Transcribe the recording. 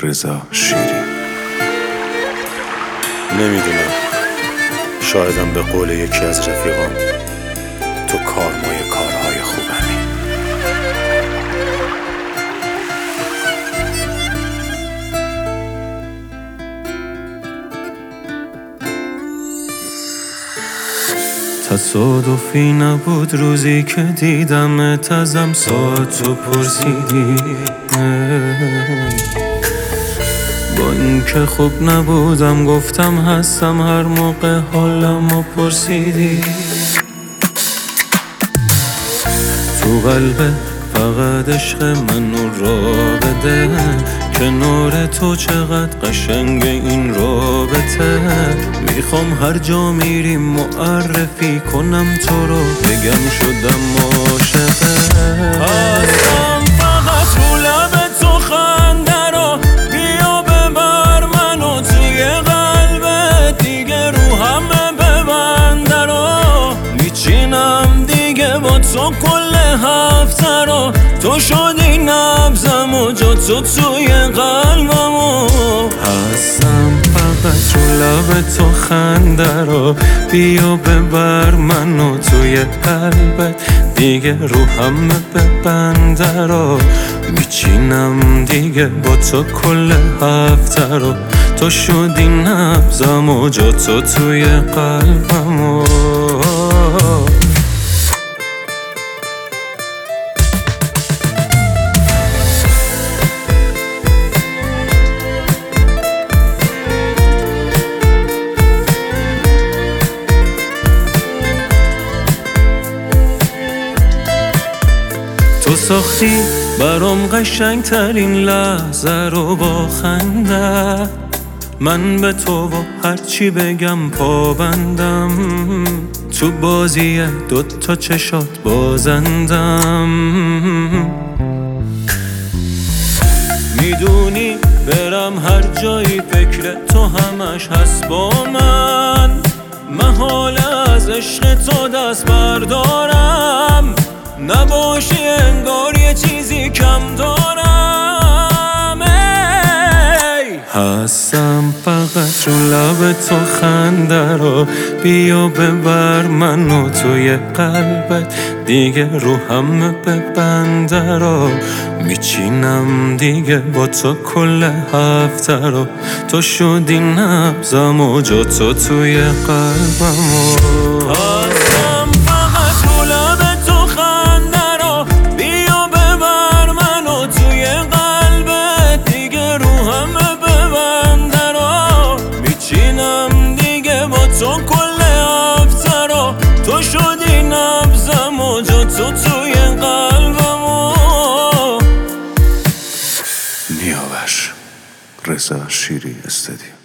رضا شیری. نمیدونم، شایدم به قول یکی از رفیقام تو کارمای کارهای خوبمی. تصادفی نبود روزی که دیدمت ازم ساعتو پرسیدی، با اینکه خوب نبودم گفتم هستم هر موقع حالمو پرسیدی. تو قلبت فقط عشق منو را بده، کنار تو چقدر قشنگ این رابطه. میخوام هر جا میریم معرفی کنم تو رو، بگم شدم عاشقت. هستم فقط رو لب تو خنده رو، بیا ببر منو توی قلبت، دیگه رو همه ببنده رو. میچینم دیگه با تو کل هفته رو، تو شدی نبضم و جا تو توی قلبمو. هستم فقط رو لب تو خنده رو، بیا ببر منو توی قلبت، دیگه رو همه ببنده رو. میچینم دیگه با تو کل هفته رو، تو شدی نبضم و جا تو توی قلبمو. تو ساختی برام قشنگ ترین لحظه رو با خنده، من به تو و هرچی بگم پابندم، تو بازی دوتا چشات بازندم. میدونی برم هر جایی فکر تو همش هست با من، محاله از عشق تو دست بردارم، نباشی انگار یه چیزی کم دارم. هستم فقط رو لب تو خنده رو، بیا ببر منو توی قلبت، دیگه رو همه ببنده رو. میچینم دیگه با تو کل هفته رو، تو شدی نبضم و جا تو توی قلبمو. هستم فقط رو لب تو خنده رو، بیا ببر منو توی قلبت، دیگه رو همه ببنده رو. میچینم دیگه با تو کل هفته رو، تو شدی نبضم و جا تو توی قلبمو. نیاور رضا شیری استدیو.